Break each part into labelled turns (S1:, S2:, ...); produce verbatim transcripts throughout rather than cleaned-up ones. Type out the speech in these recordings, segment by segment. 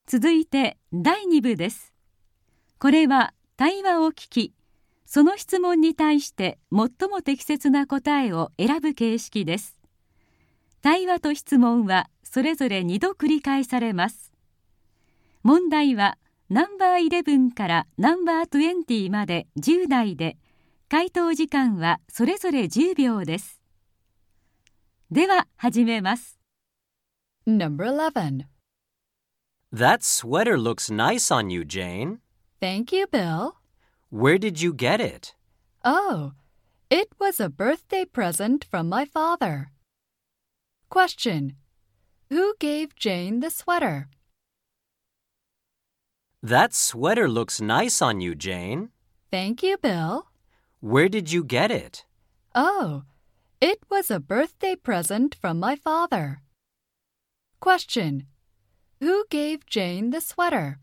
S1: 続いてだいに部です。これは対話を聞き、その質問に対して最も適切な答えを選ぶ形式です。対話と質問はそれぞれにど繰り返されます。問題はナンバーイレブンからナンバートゥエンティまでじゅうだいで、回答時間はそれぞれじゅうびょうです。では始めます。
S2: Number eleven.
S3: That sweater looks nice on you, Jane.
S2: Thank you, Bill.
S3: Where did you get it?
S2: Oh, it was a birthday present from my father. Question. Who gave Jane the sweater?
S3: That sweater looks nice on you, Jane.
S2: Thank you, Bill.
S3: Where did you get it?
S2: Oh, it was a birthday present from my father. Question. Who gave Jane the sweater?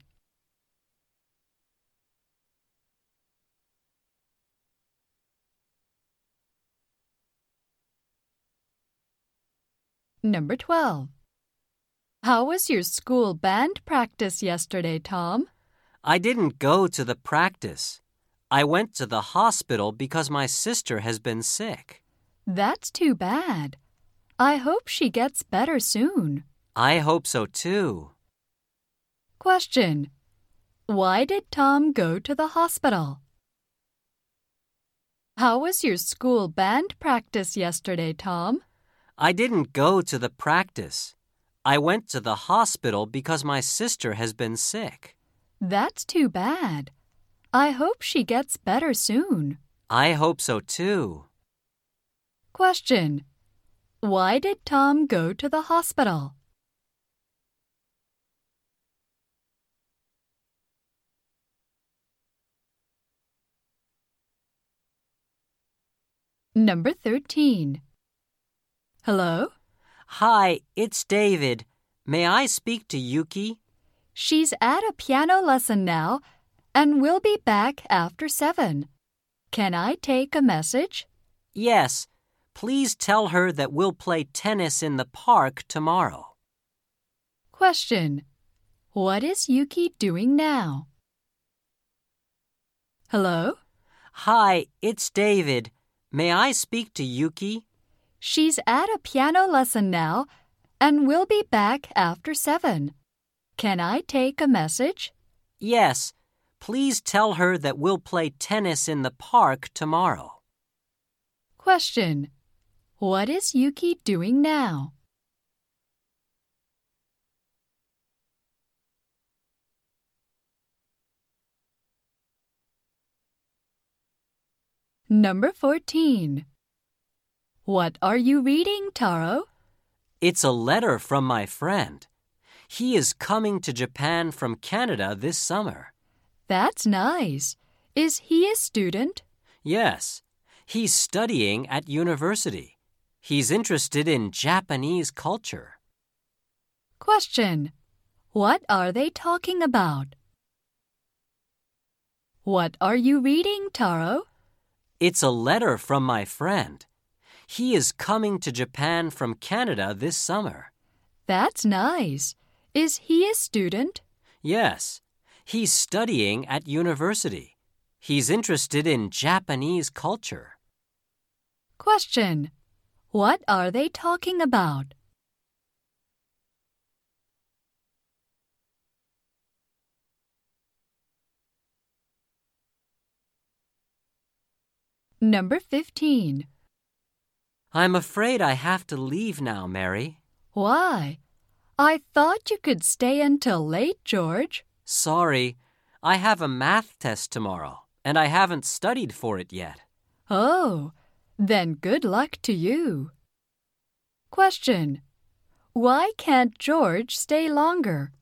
S2: Number twelve. How was your school band practice yesterday, Tom?
S3: I didn't go to the practice. I went to the hospital because my sister has been sick.
S2: That's too bad. I hope she gets better soon.
S3: I hope so too.
S2: Question. Why did Tom go to the hospital? How was your school band practice yesterday, Tom?
S3: I didn't go to the practice. I went to the hospital because my sister has been sick.
S2: That's too bad. I hope she gets better soon.
S3: I hope so too.
S2: Question. Why did Tom go to the hospital? Number thirteen. Hello?
S3: Hi, it's David. May I speak to Yuki?
S2: She's at a piano lesson now and will be back after seven. Can I take a message?
S3: Yes. Please tell her that we'll play tennis in the park tomorrow.
S2: Question. What is Yuki doing now? Hello?
S3: Hi, it's David. May I speak to Yuki?
S2: She's at a piano lesson now and will be back after seven. Can I take a message?
S3: Yes. Please tell her that we'll play tennis in the park tomorrow.
S2: Question. What is Yuki doing now? Number fourteen. What are you reading, Taro?
S3: It's a letter from my friend. He is coming to Japan from Canada this summer.
S2: That's nice. Is he a student?
S3: Yes. He's studying at university. He's interested in Japanese culture.
S2: Question. What are they talking about? What are you reading, Taro?
S3: It's a letter from my friend. He is coming to Japan from Canada this summer.
S2: That's nice. Is he a student?
S3: Yes. He's studying at university. He's interested in Japanese culture.
S2: Question. What are they talking about? Number fifteen.
S3: I'm afraid I have to leave now, Mary.
S2: Why? I thought you could stay until late, George.
S3: Sorry. I have a math test tomorrow, and I haven't studied for it yet.
S2: Oh, then good luck to you. Question. Why can't George stay longer?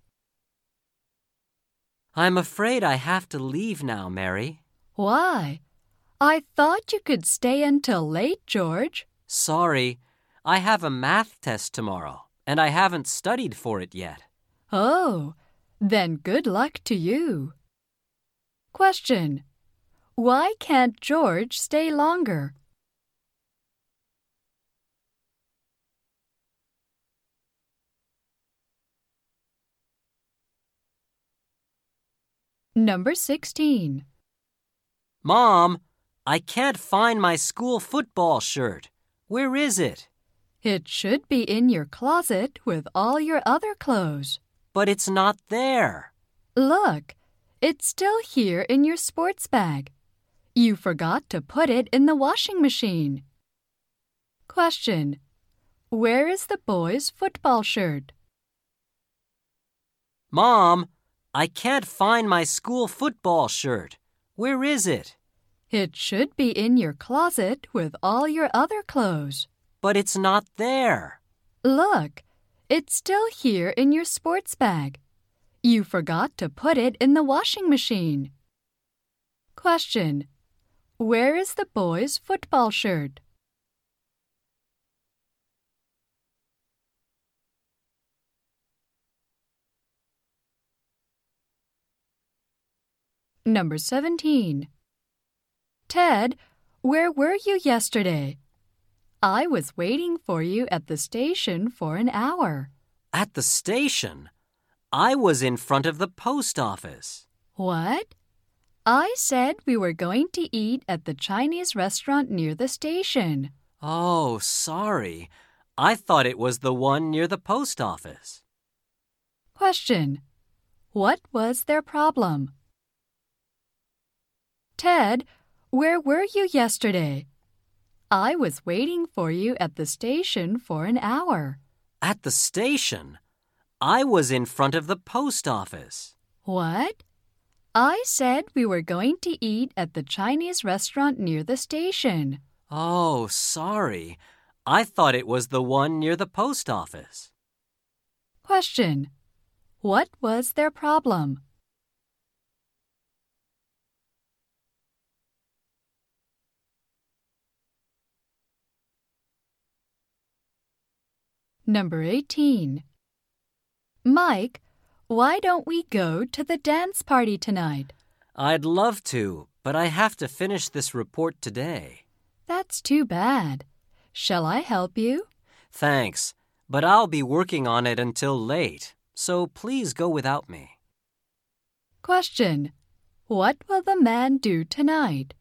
S3: I'm afraid I have to leave now, Mary.
S2: Why? I thought you could stay until late, George.
S3: Sorry. I have a math test tomorrow, and I haven't studied for it yet.
S2: Oh, then good luck to you. Question. Why can't George stay longer? Number sixteen.
S3: Mom, I can't find my school football shirt. Where is it?
S2: It should be in your closet with all your other clothes.
S3: But it's not there.
S2: Look, it's still here in your sports bag. You forgot to put it in the washing machine. Question: Where is the boy's football shirt?
S3: Mom, I can't find my school football shirt. Where is it?
S2: It should be in your closet with all your other clothes.
S3: But it's not there.
S2: Look, it's still here in your sports bag. You forgot to put it in the washing machine. Question: Where is the boy's football shirt? Number seventeen. Ted, where were you yesterday? I was waiting for you at the station for an hour.
S3: At the station? I was in front of the post office.
S2: What? I said we were going to eat at the Chinese restaurant near the station.
S3: Oh, sorry. I thought it was the one near the post office.
S2: Question: What was their problem? Ted, where were you yesterday? I was waiting for you at the station for an hour.
S3: At the station? I was in front of the post office.
S2: What? I said we were going to eat at the Chinese restaurant near the station.
S3: Oh, sorry. I thought it was the one near the post office.
S2: Question: What was their problem? Number eighteen. Mike, why don't we go to the dance party tonight?
S3: I'd love to, but I have to finish this report today.
S2: That's too bad. Shall I help you?
S3: Thanks, but I'll be working on it until late, so please go without me.
S2: Question: What will the man do tonight?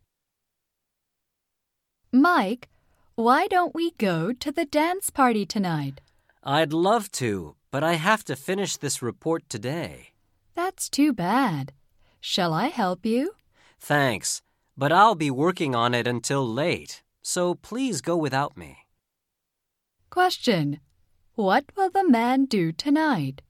S2: Mike, why don't we go to the dance party tonight?
S3: I'd love to, but I have to finish this report today.
S2: That's too bad. Shall I help you?
S3: Thanks, but I'll be working on it until late, so please go without me.
S2: Question: What will the man do tonight?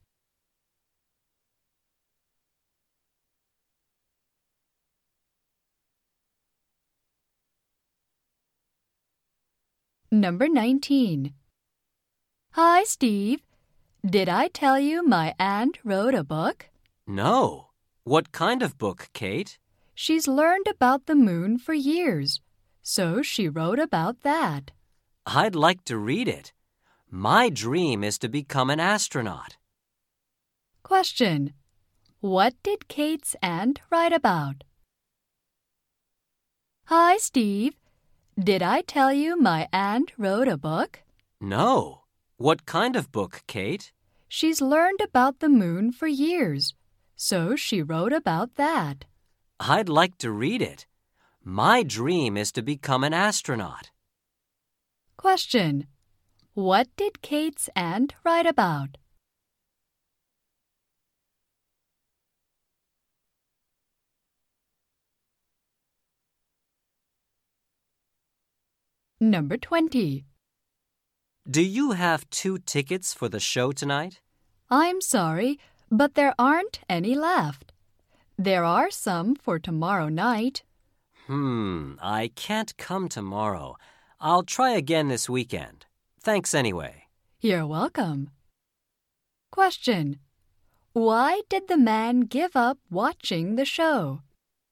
S2: Number nineteen. Hi, Steve. Did I tell you my aunt wrote a book?
S3: No. What kind of book, Kate?
S2: She's learned about the moon for years, so she wrote about that.
S3: I'd like to read it. My dream is to become an astronaut.
S2: Question: What did Kate's aunt write about? Hi, Steve. Did I tell you my aunt wrote a book?
S3: No. What kind of book, Kate?
S2: She's learned about the moon for years, so she wrote about that.
S3: I'd like to read it. My dream is to become an astronaut.
S2: Question: What did Kate's aunt write about? Number twenty.
S3: Do you have two tickets for the show tonight?
S2: I'm sorry, but there aren't any left. There are some for tomorrow night.
S3: Hmm, I can't come tomorrow. I'll try again this weekend. Thanks anyway.
S2: You're welcome. Question: Why did the man give up watching the show?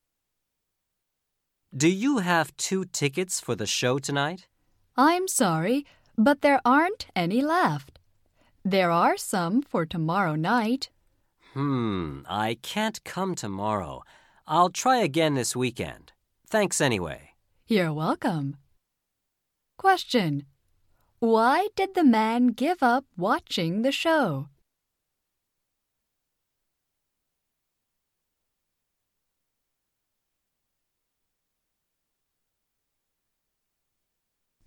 S3: Do you have two tickets for the show tonight?
S2: I'm sorry, but there aren't any left. There are some for tomorrow night.
S3: Hmm, I can't come tomorrow. I'll try again this weekend. Thanks anyway.
S2: You're welcome. Question: Why did the man give up watching the show?